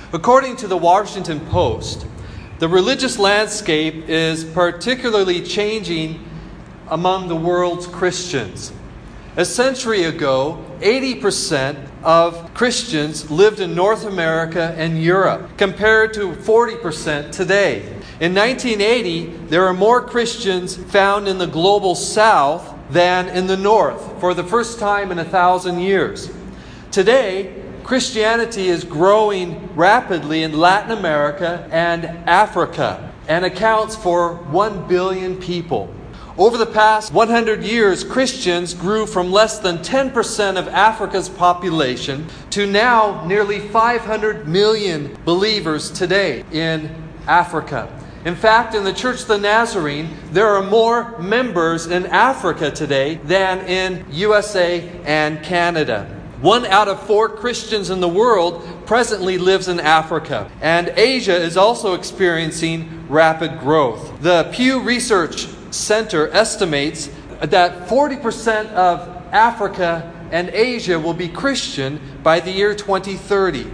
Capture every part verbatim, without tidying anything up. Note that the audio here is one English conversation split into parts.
According to the Washington Post, the religious landscape is particularly changing among the world's Christians. A century ago, eighty percent of Christians lived in North America and Europe, compared to forty percent today. In nineteen eighty, there were more Christians found in the global South than in the North, for the first time in a thousand years. Today, Christianity is growing rapidly in Latin America and Africa and accounts for one billion people. Over the past one hundred years, Christians grew from less than ten percent of Africa's population to now nearly five hundred million believers today in Africa. In fact, in the Church of the Nazarene, there are more members in Africa today than in U S A and Canada. One out of four Christians in the world presently lives in Africa, and Asia is also experiencing rapid growth. The Pew Research Center estimates that forty percent of Africa and Asia will be Christian by the year twenty thirty.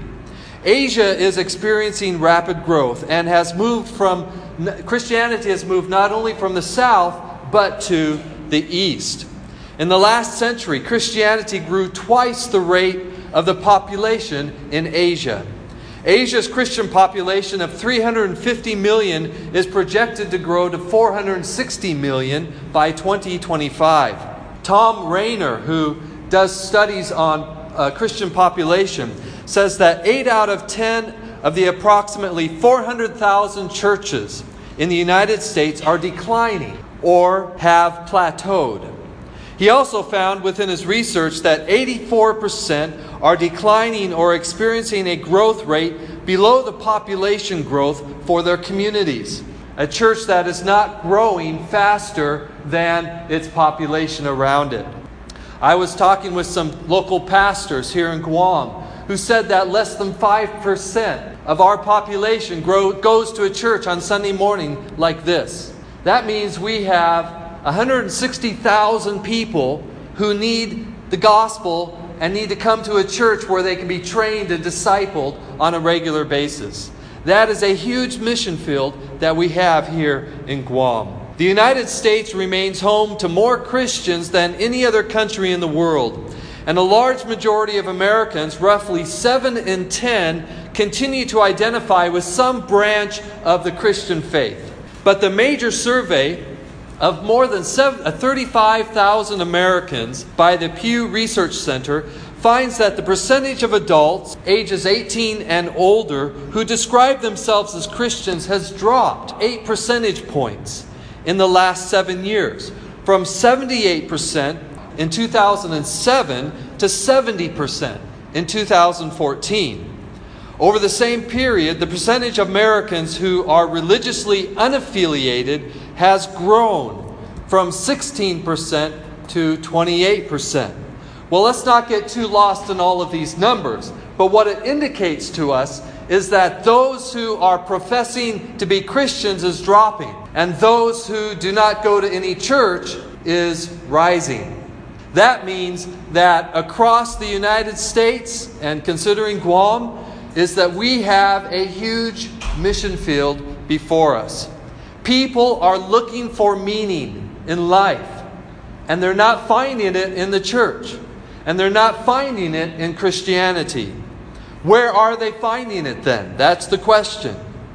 Asia is experiencing rapid growth and has moved from, Christianity has moved not only from the south, but to the east. In the last century, Christianity grew twice the rate of the population in Asia. Asia's Christian population of three hundred fifty million is projected to grow to four hundred sixty million by twenty twenty-five. Tom Rainer, who does studies on uh, Christian population, says that eight out of ten of the approximately four hundred thousand churches in the United States are declining or have plateaued. He also found within his research that eighty-four percent are declining or experiencing a growth rate below the population growth for their communities. A church that is not growing faster than its population around it. I was talking with some local pastors here in Guam who said that less than five percent of our population grow, goes to a church on Sunday morning like this. That means we have one hundred sixty thousand people who need the gospel and need to come to a church where they can be trained and discipled on a regular basis. That is a huge mission field that we have here in Guam. The United States remains home to more Christians than any other country in the world. And a large majority of Americans, roughly seven in ten, continue to identify with some branch of the Christian faith. But the major survey of more than thirty-five thousand Americans by the Pew Research Center finds that the percentage of adults ages eighteen and older who describe themselves as Christians has dropped eight percentage points in the last seven years, from seventy-eight percent in two thousand seven to seventy percent in two thousand fourteen. Over the same period, the percentage of Americans who are religiously unaffiliated has grown from sixteen percent to twenty-eight percent. Well, let's not get too lost in all of these numbers, but what it indicates to us is that those who are professing to be Christians is dropping, and those who do not go to any church is rising. That means that across the United States, and considering Guam, is that we have a huge mission field before us. People are looking for meaning in life, and they're not finding it in the church, and they're not finding it in Christianity. Where are they finding it then? That's the question.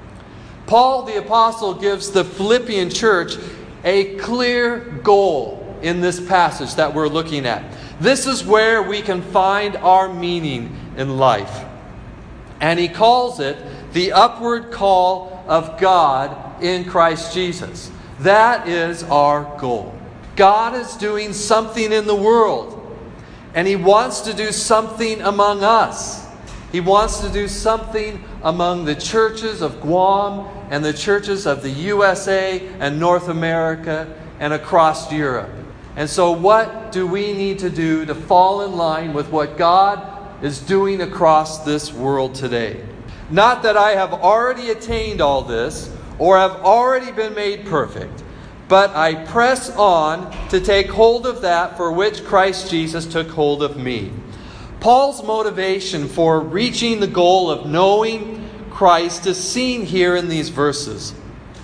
Paul the Apostle gives the Philippian church a clear goal in this passage that we're looking at. This is where we can find our meaning in life. And he calls it the upward call of God in Christ Jesus. That is our goal. God is doing something in the world, and He wants to do something among us. He wants to do something among the churches of Guam and the churches of the U S A and North America and across Europe. And so what do we need to do to fall in line with what God is doing across this world today? Not that I have already attained all this or have already been made perfect, but I press on to take hold of that for which Christ Jesus took hold of me. Paul's motivation for reaching the goal of knowing, Christ is seen here in these verses.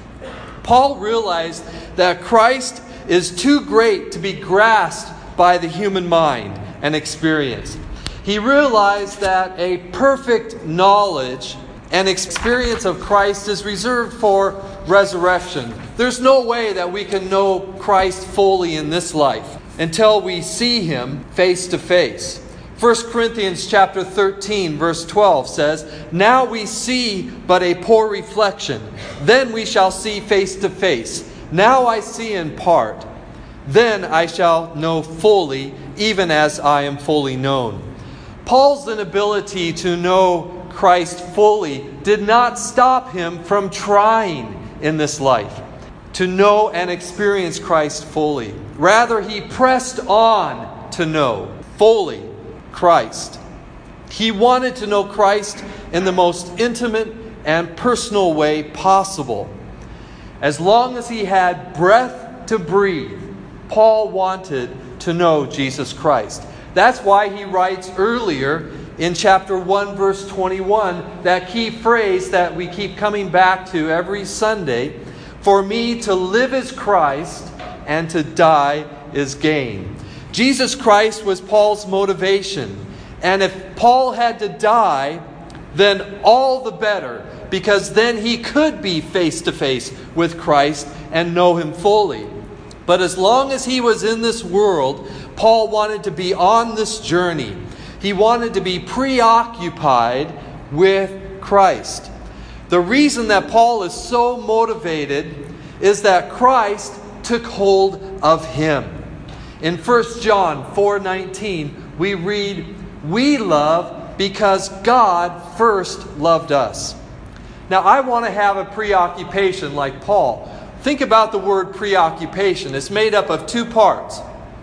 Paul realized that Christ is too great to be grasped by the human mind and experience. He realized that a perfect knowledge and experience of Christ is reserved for resurrection. There's no way that we can know Christ fully in this life until we see Him face to face. First Corinthians chapter thirteen, verse twelve says, "Now we see but a poor reflection. Then we shall see face to face. Now I see in part. Then I shall know fully, even as I am fully known." Paul's inability to know Christ fully did not stop him from trying in this life to know and experience Christ fully. Rather, he pressed on to know fully Christ. He wanted to know Christ in the most intimate and personal way possible. As long as he had breath to breathe, Paul wanted to know Jesus Christ. That's why he writes earlier in chapter one, verse twenty-one, that key phrase that we keep coming back to every Sunday, "For me to live is Christ, and to die is gain." Jesus Christ was Paul's motivation. And if Paul had to die, then all the better, because then he could be face to face with Christ and know Him fully. But as long as he was in this world, Paul wanted to be on this journey. He wanted to be preoccupied with Christ. The reason that Paul is so motivated is that Christ took hold of him. In First John four nineteen, we read, "We love because God first loved us." Now, I want to have a preoccupation like Paul. Think about the word preoccupation. It's made up of two parts.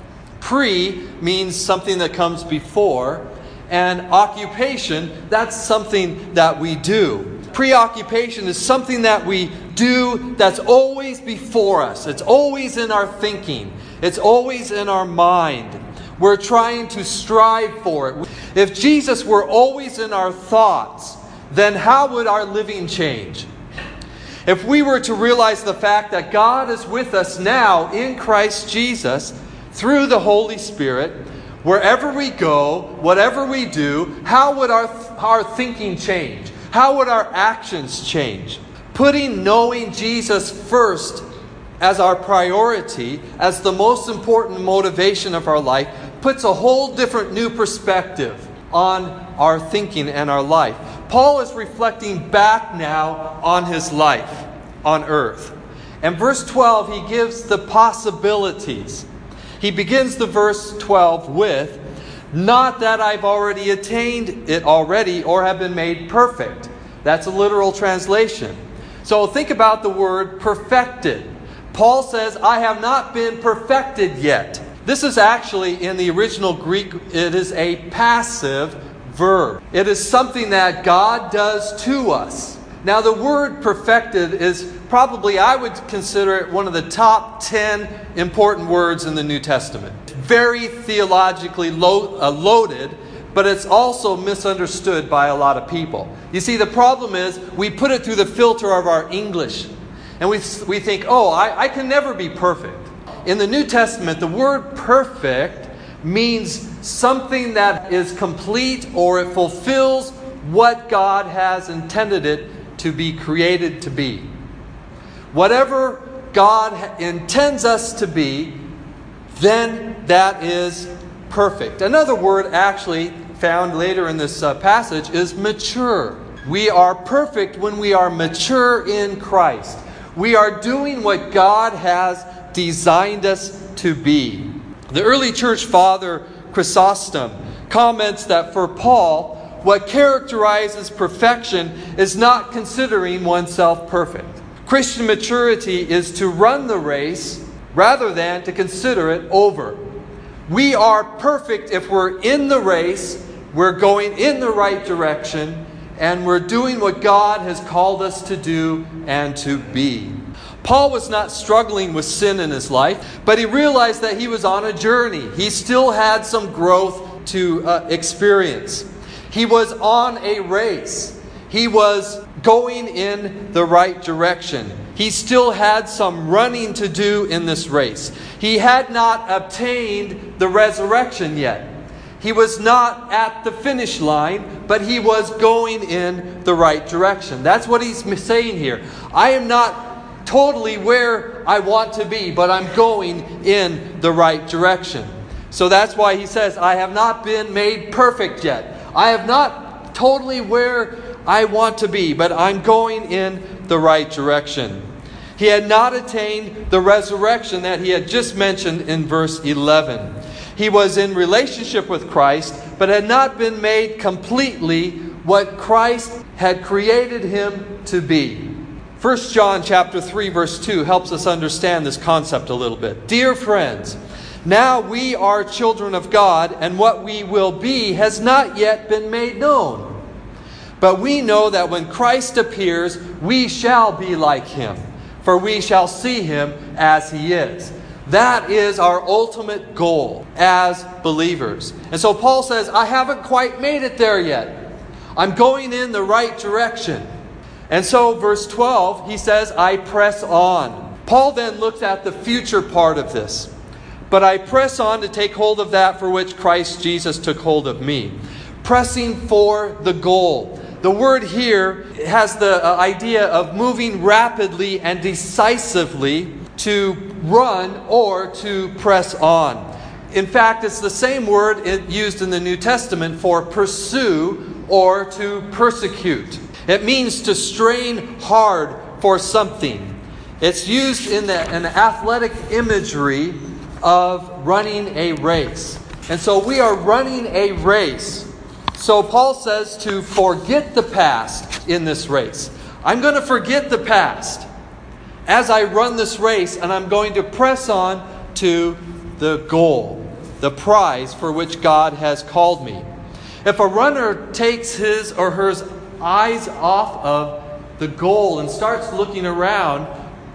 Pre means something that comes before, and occupation, that's something that we do. Preoccupation is something that we do that's always before us. It's always in our thinking. It's always in our mind. We're trying to strive for it. If Jesus were always in our thoughts, then how would our living change? If we were to realize the fact that God is with us now in Christ Jesus through the Holy Spirit, wherever we go, whatever we do, how would our, our thinking change? How would our actions change? Putting knowing Jesus first as our priority, as the most important motivation of our life, puts a whole different new perspective on our thinking and our life. Paul is reflecting back now on his life on earth. And verse twelve, he gives the possibilities. He begins the verse twelve with, "Not that I've already attained it already or have been made perfect." That's a literal translation. So think about the word perfected. Paul says, "I have not been perfected yet." This is actually, in the original Greek, it is a passive verb. It is something that God does to us. Now, the word perfected is probably, I would consider it one of the top ten important words in the New Testament. Very theologically lo- uh, loaded, but it's also misunderstood by a lot of people. You see, the problem is we put it through the filter of our English. And we, we think, oh, I, I can never be perfect. In the New Testament, the word perfect means something that is complete, or it fulfills what God has intended it to be created to be. Whatever God intends us to be, then that is perfect. Another word actually found later in this uh, passage is mature. We are perfect when we are mature in Christ. We are doing what God has designed us to be. The early church father Chrysostom comments that for Paul, what characterizes perfection is not considering oneself perfect. Christian maturity is to run the race rather than to consider it over. We are perfect if we're in the race, we're going in the right direction, and we're doing what God has called us to do and to be. Paul was not struggling with sin in his life, but he realized that he was on a journey. He still had some growth to uh, experience. He was on a race. He was going in the right direction. He still had some running to do in this race. He had not obtained the resurrection yet. He was not at the finish line, but he was going in the right direction. That's what he's saying here. I am not totally where I want to be, but I'm going in the right direction. So that's why he says, I have not been made perfect yet. I have not totally where I want to be, but I'm going in the right direction. He had not attained the resurrection that he had just mentioned in verse eleven. He was in relationship with Christ, but had not been made completely what Christ had created him to be. First John chapter three verse two helps us understand this concept a little bit. Dear friends, now we are children of God, and what we will be has not yet been made known. But we know that when Christ appears, we shall be like him, for we shall see him as he is. That is our ultimate goal as believers. And so Paul says, I haven't quite made it there yet. I'm going in the right direction. And so verse twelve, he says, I press on. Paul then looks at the future part of this. But I press on to take hold of that for which Christ Jesus took hold of me. Pressing for the goal. The word here has the idea of moving rapidly and decisively to run or to press on. In fact, it's the same word used in the New Testament for pursue or to persecute. It means to strain hard for something. It's used in the, in the athletic imagery of running a race. And so we are running a race. So Paul says to forget the past in this race. I'm going to forget the past as I run this race, and I'm going to press on to the goal, the prize for which God has called me. If a runner takes his or her eyes off of the goal and starts looking around,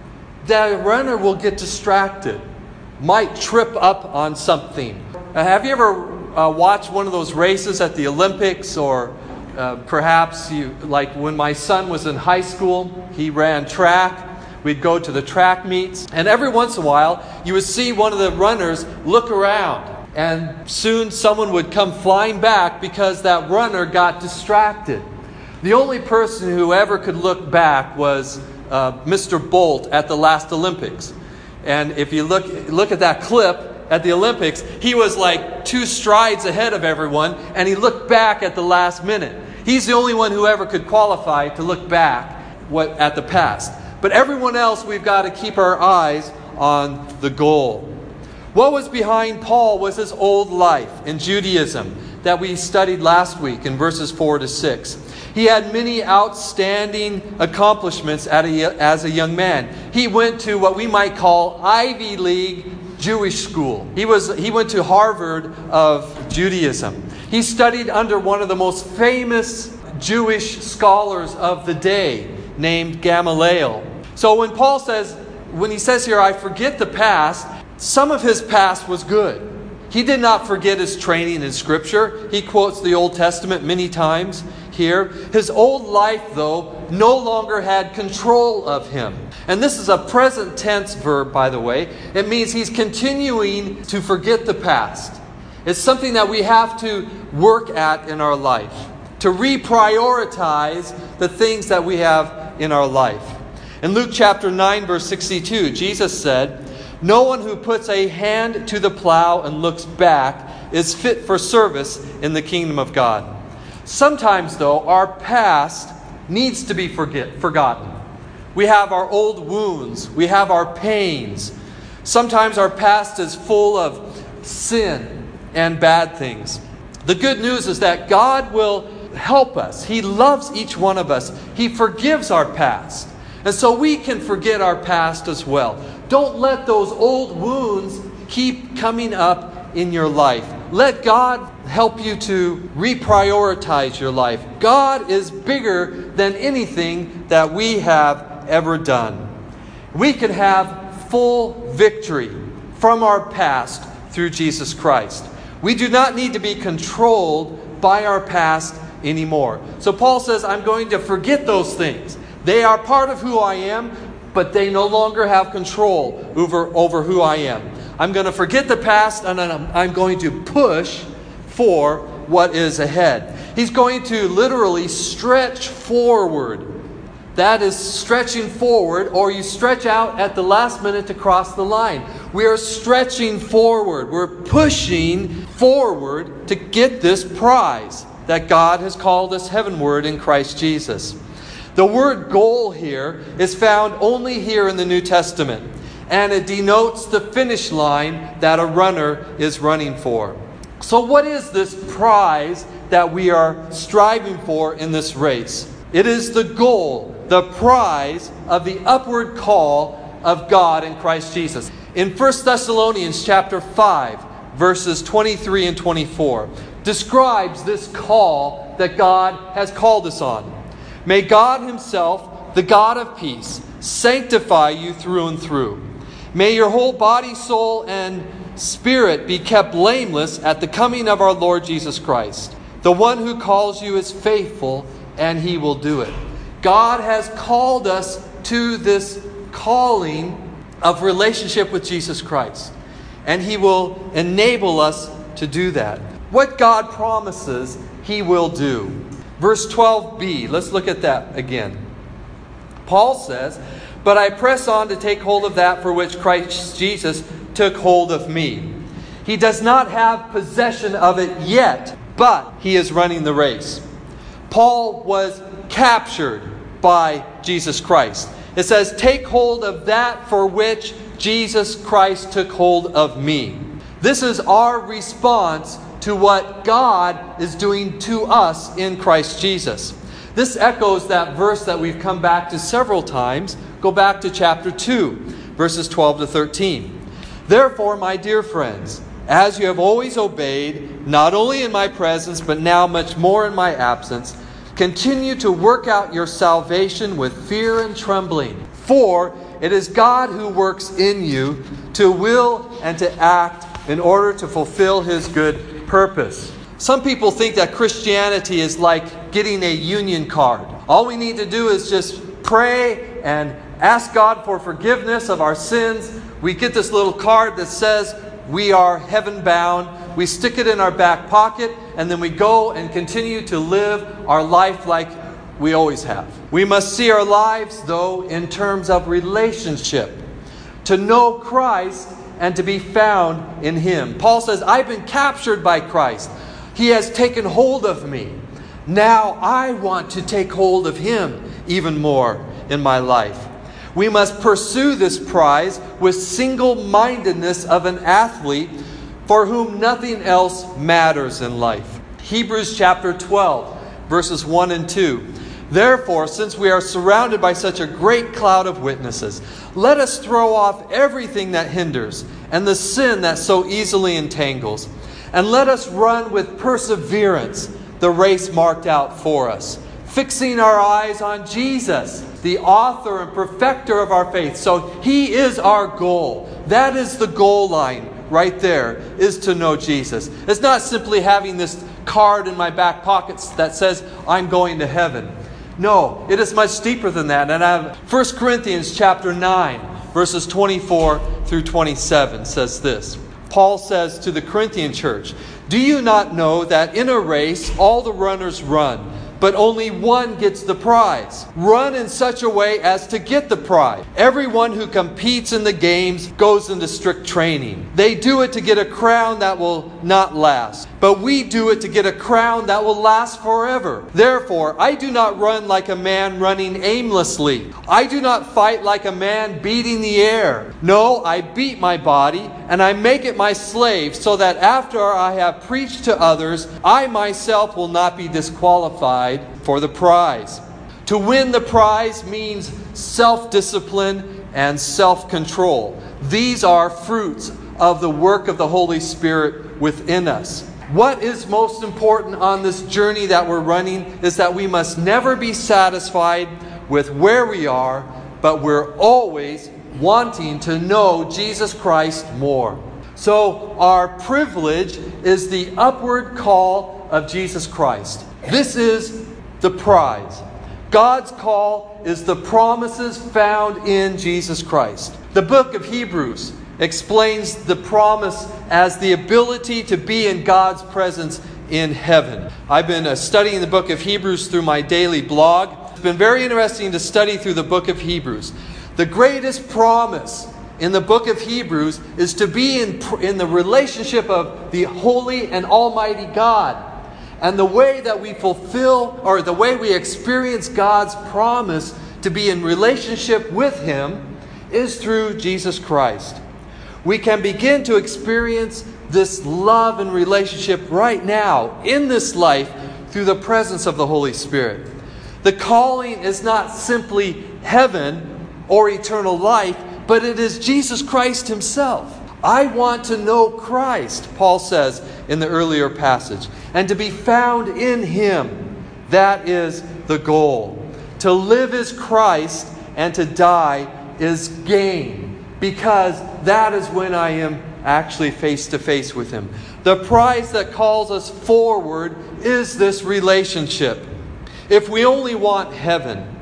that runner will get distracted, might trip up on something. Uh, have you ever uh, watched one of those races at the Olympics, or uh, perhaps you, like when my son was in high school, he ran track. We'd go to the track meets, and every once in a while, you would see one of the runners look around, and soon someone would come flying back because that runner got distracted. The only person who ever could look back was uh, Mister Bolt at the last Olympics. And if you look look at that clip at the Olympics, he was like two strides ahead of everyone, and he looked back at the last minute. He's the only one who ever could qualify to look back what at the past. But everyone else, we've got to keep our eyes on the goal. What was behind Paul was his old life in Judaism that we studied last week in verses four to six. He had many outstanding accomplishments at a, as a young man. He went to what we might call Ivy League Jewish school. He was he went to Harvard of Judaism. He studied under one of the most famous Jewish scholars of the day, named Gamaliel. So when Paul says, when he says here, I forget the past, some of his past was good. He did not forget his training in Scripture. He quotes the Old Testament many times here. His old life, though, no longer had control of him. And this is a present tense verb, by the way. It means he's continuing to forget the past. It's something that we have to work at in our life, to reprioritize the things that we have in our life. In Luke chapter nine, verse sixty-two, Jesus said, no one who puts a hand to the plow and looks back is fit for service in the kingdom of God. Sometimes, though, our past needs to be forget, forgotten. We have our old wounds. We have our pains. Sometimes our past is full of sin and bad things. The good news is that God will help us. He loves each one of us. He forgives our past. And so we can forget our past as well. Don't let those old wounds keep coming up in your life. Let God help you to reprioritize your life. God is bigger than anything that we have ever done. We can have full victory from our past through Jesus Christ. We do not need to be controlled by our past anymore. So Paul says, I'm going to forget those things. They are part of who I am, but they no longer have control over, over who I am. I'm going to forget the past, and I'm, I'm going to push for what is ahead. He's going to literally stretch forward. That is stretching forward, or you stretch out at the last minute to cross the line. We are stretching forward. We're pushing forward to get this prize that God has called us heavenward in Christ Jesus. The word goal here is found only here in the New Testament, and it denotes the finish line that a runner is running for. So what is this prize that we are striving for in this race? It is the goal, the prize of the upward call of God in Christ Jesus. In First Thessalonians chapter five, verses twenty-three and twenty-four, describes this call that God has called us on. May God Himself, the God of peace, sanctify you through and through. May your whole body, soul, and spirit be kept blameless at the coming of our Lord Jesus Christ. The one who calls you is faithful, and He will do it. God has called us to this calling of relationship with Jesus Christ, and He will enable us to do that. What God promises, He will do. Verse twelve b, let's look at that again. Paul says, "But I press on to take hold of that for which Christ Jesus took hold of me." He does not have possession of it yet, but he is running the race. Paul was captured by Jesus Christ. It says, "Take hold of that for which Jesus Christ took hold of me." This is our response to what God is doing to us in Christ Jesus. This echoes that verse that we've come back to several times. Go back to chapter two, verses twelve to thirteen. "Therefore, my dear friends, as you have always obeyed, not only in my presence, but now much more in my absence, continue to work out your salvation with fear and trembling. For it is God who works in you to will and to act in order to fulfill His good purpose." Some people think that Christianity is like getting a union card. All we need to do is just pray and ask God for forgiveness of our sins. We get this little card that says we are heaven bound. We stick it in our back pocket, and then we go and continue to live our life like we always have. We must see our lives, though, in terms of relationship. To know Christ and to be found in Him. Paul says, I've been captured by Christ. He has taken hold of me. Now I want to take hold of Him even more in my life. We must pursue this prize with single-mindedness of an athlete for whom nothing else matters in life. Hebrews chapter twelve, verses one and two. "Therefore, since we are surrounded by such a great cloud of witnesses, let us throw off everything that hinders and the sin that so easily entangles, and let us run with perseverance the race marked out for us, fixing our eyes on Jesus, the author and perfecter of our faith." So He is our goal. That is the goal line right there, is to know Jesus. It's not simply having this card in my back pockets that says I'm going to heaven. No, it is much deeper than that. And I have First Corinthians chapter nine, verses twenty-four through twenty-seven says this. Paul says to the Corinthian church, "Do you not know that in a race all the runners run, but only one gets the prize? Run in such a way as to get the prize. Everyone who competes in the games goes into strict training. They do it to get a crown that will not last, but we do it to get a crown that will last forever. Therefore, I do not run like a man running aimlessly. I do not fight like a man beating the air. No, I beat my body, and I make it my slave, so that after I have preached to others, I myself will not be disqualified for the prize." To win the prize means self-discipline and self-control. These are fruits of the work of the Holy Spirit within us. What is most important on this journey that we're running is that we must never be satisfied with where we are, but we're always wanting to know Jesus Christ more. So our privilege is the upward call of Jesus Christ. This is the prize. God's call is the promises found in Jesus Christ. The book of Hebrews explains the promise as the ability to be in God's presence in heaven. I've been uh, studying the book of Hebrews through my daily blog. It's been very interesting to study through the book of Hebrews. The greatest promise in the book of Hebrews is to be in, in the relationship of the holy and almighty God. And the way that we fulfill, or the way we experience God's promise to be in relationship with Him, is through Jesus Christ. We can begin to experience this love and relationship right now, in this life, through the presence of the Holy Spirit. The calling is not simply heaven or eternal life, but it is Jesus Christ Himself. I want to know Christ, Paul says in the earlier passage, and to be found in Him. That is the goal. To live is Christ, and to die is gain, because that is when I am actually face to face with Him. The prize that calls us forward is this relationship. If we only want heaven,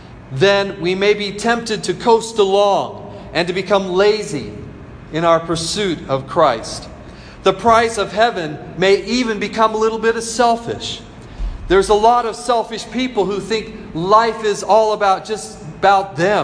then we may be tempted to coast along and to become lazy in our pursuit of Christ. The prize of heaven may even become a little bit selfish. There's a lot of selfish people who think life is all about just about them.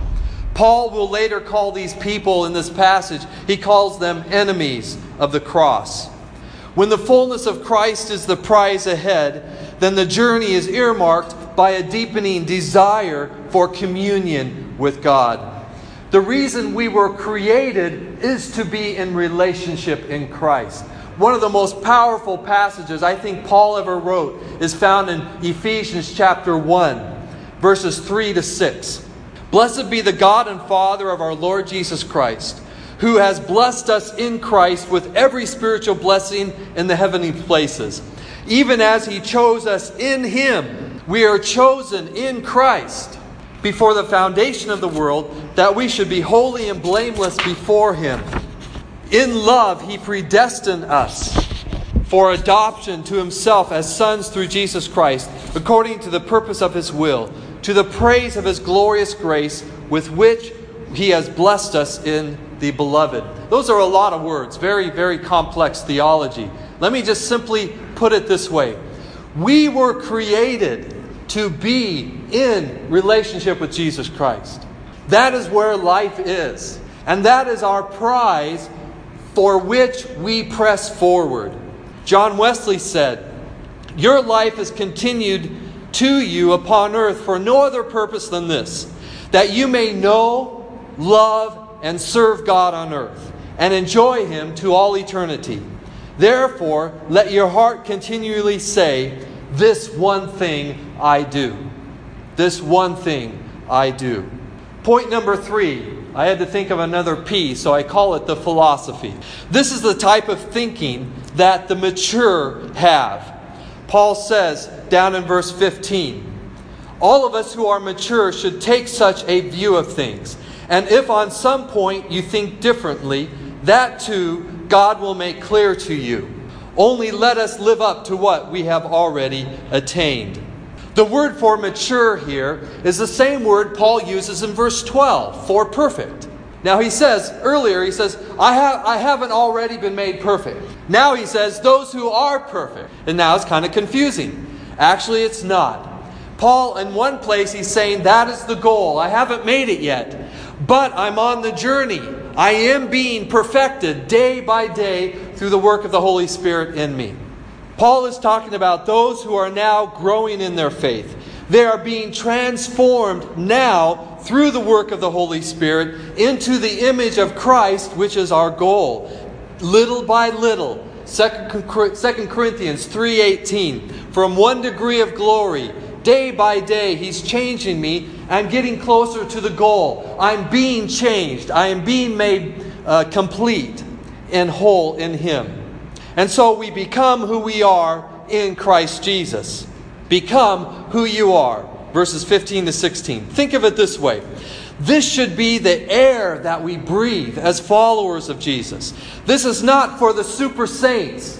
Paul will later call these people in this passage, he calls them enemies of the cross. When the fullness of Christ is the prize ahead, then the journey is earmarked by a deepening desire for communion with God. The reason we were created is to be in relationship in Christ. One of the most powerful passages I think Paul ever wrote is found in Ephesians chapter one, verses three to six. Blessed be the God and Father of our Lord Jesus Christ, who has blessed us in Christ with every spiritual blessing in the heavenly places. Even as He chose us in Him, we are chosen in Christ before the foundation of the world, that we should be holy and blameless before Him. In love, He predestined us for adoption to Himself as sons through Jesus Christ, according to the purpose of His will, to the praise of His glorious grace, with which He has blessed us in the Beloved. Those are a lot of words, very, very complex theology. Let me just simply put it this way. We were created to be in relationship with Jesus Christ. That is where life is. And that is our prize for which we press forward. John Wesley said, "Your life is continued to you upon earth for no other purpose than this, that you may know, love, and serve God on earth, and enjoy Him to all eternity. Therefore, let your heart continually say, 'This one thing I do.'" This one thing I do. Point number three. I had to think of another P, so I call it the philosophy. This is the type of thinking that the mature have. Paul says down in verse fifteen, all of us who are mature should take such a view of things. And if on some point you think differently, that too God will make clear to you. Only let us live up to what we have already attained. The word for mature here is the same word Paul uses in verse twelve, for perfect. Now he says, earlier he says, I, have, I haven't already been made perfect. Now he says, those who are perfect. And now it's kind of confusing. Actually, it's not. Paul, in one place, he's saying that is the goal. I haven't made it yet, but I'm on the journey. I am being perfected day by day through the work of the Holy Spirit in me. Paul is talking about those who are now growing in their faith. They are being transformed now through the work of the Holy Spirit into the image of Christ, which is our goal. Little by little. Second Corinthians three eighteen. From one degree of glory, day by day, He's changing me. I'm getting closer to the goal. I'm being changed. I am being made uh, complete and whole in Him. And so we become who we are in Christ Jesus. Become who you are. Verses fifteen to sixteen. Think of it this way. This should be the air that we breathe as followers of Jesus. This is not for the super saints.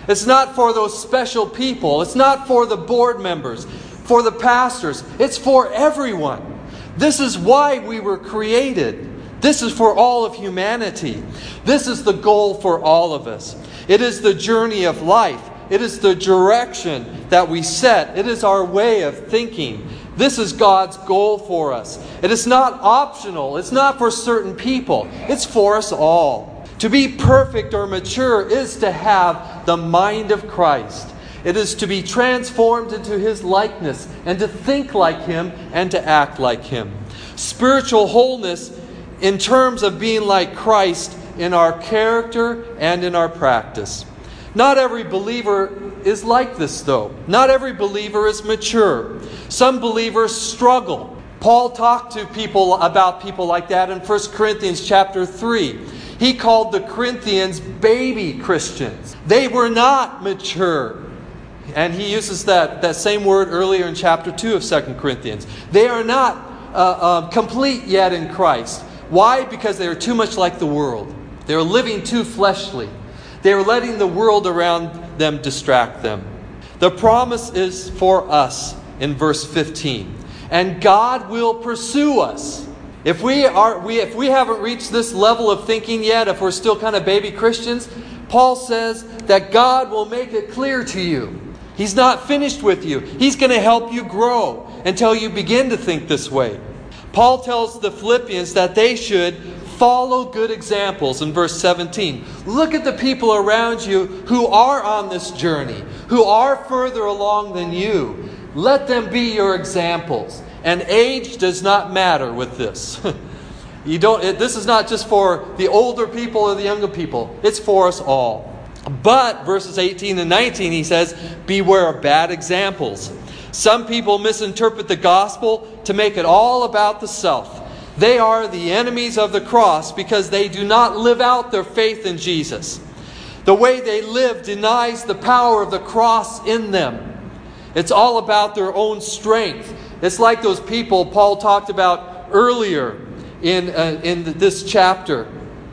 It's not for those special people. It's not for the board members, for the pastors. It's for everyone. This is why we were created. This is for all of humanity. This is the goal for all of us. It is the journey of life. It is the direction that we set. It is our way of thinking. This is God's goal for us. It is not optional. It's not for certain people. It's for us all. To be perfect or mature is to have the mind of Christ. It is to be transformed into His likeness and to think like Him and to act like Him. Spiritual wholeness in terms of being like Christ in our character and in our practice. Not every believer is like this, though. Not every believer is mature. Some believers struggle. Paul talked to people about people like that in First Corinthians chapter three. He called the Corinthians baby Christians. They were not mature. And he uses that, that same word earlier in chapter two of Second Corinthians. They are not uh, uh, complete yet in Christ. Why? Because they are too much like the world. They are living too fleshly. They are letting the world around them distract them. The promise is for us in verse fifteen. And God will pursue us. If we are, we, if we haven't reached this level of thinking yet, if we're still kind of baby Christians, Paul says that God will make it clear to you. He's not finished with you. He's going to help you grow until you begin to think this way. Paul tells the Philippians that they should follow good examples in verse seventeen. Look at the people around you who are on this journey, who are further along than you. Let them be your examples. And age does not matter with this. You don't. It, this is not just for the older people or the younger people. It's for us all. But verses eighteen and nineteen, he says, beware of bad examples. Some people misinterpret the gospel to make it all about the self. They are the enemies of the cross because they do not live out their faith in Jesus. The way they live denies the power of the cross in them. It's all about their own strength. It's like those people Paul talked about earlier in, uh, in this chapter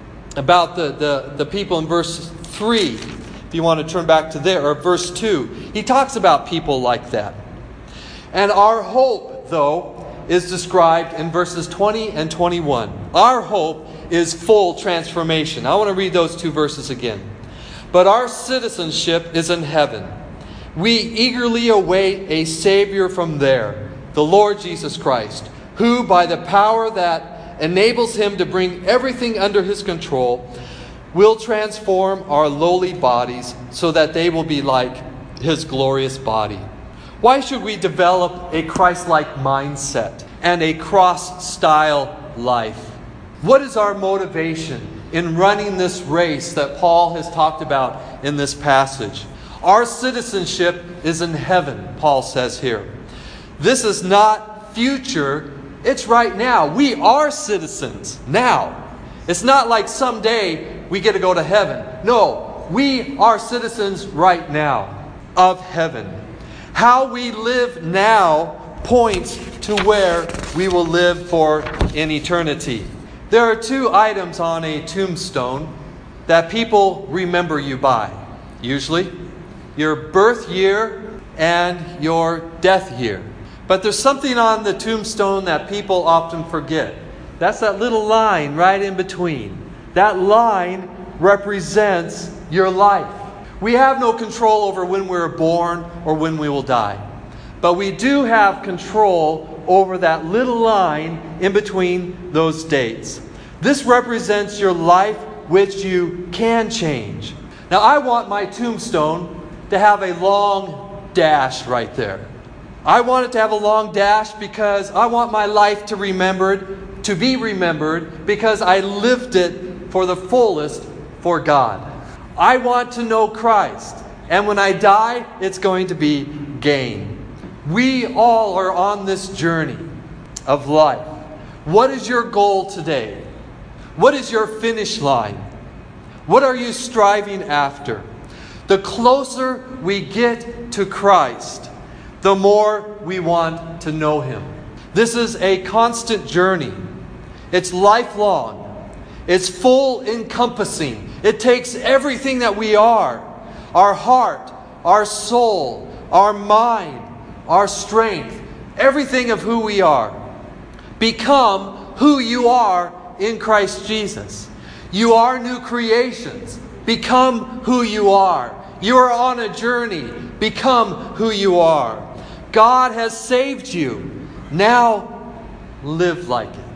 about the, the, the people in verse three. If you want to turn back to there, or verse two. He talks about people like that. And our hope, though, is described in verses twenty and twenty-one. Our hope is full transformation. I want to read those two verses again. But our citizenship is in heaven. We eagerly await a Savior from there, the Lord Jesus Christ, who by the power that enables Him to bring everything under His control, will transform our lowly bodies so that they will be like His glorious body. Why should we develop a Christ-like mindset and a cross-style life? What is our motivation in running this race that Paul has talked about in this passage? Our citizenship is in heaven, Paul says here. This is not future, it's right now. We are citizens now. It's not like someday we get to go to heaven. No, we are citizens right now of heaven. How we live now points to where we will live for in eternity. There are two items on a tombstone that people remember you by, usually. Your birth year and your death year. But there's something on the tombstone that people often forget. That's that little line right in between. That line represents your life. We have no control over when we're born or when we will die. But we do have control over that little line in between those dates. This represents your life, which you can change. Now, I want my tombstone to have a long dash right there. I want it to have a long dash because I want my life to remembered, to be remembered because I lived it for the fullest for God. I want to know Christ. And when I die, it's going to be gain. We all are on this journey of life. What is your goal today? What is your finish line? What are you striving after? The closer we get to Christ, the more we want to know Him. This is a constant journey. It's lifelong. It's full encompassing. It takes everything that we are. our heart, our soul, our mind, our strength, everything of who we are. Become who you are in Christ Jesus. You are new creations. Become who you are. You are on a journey. Become who you are. God has saved you. Now live like it.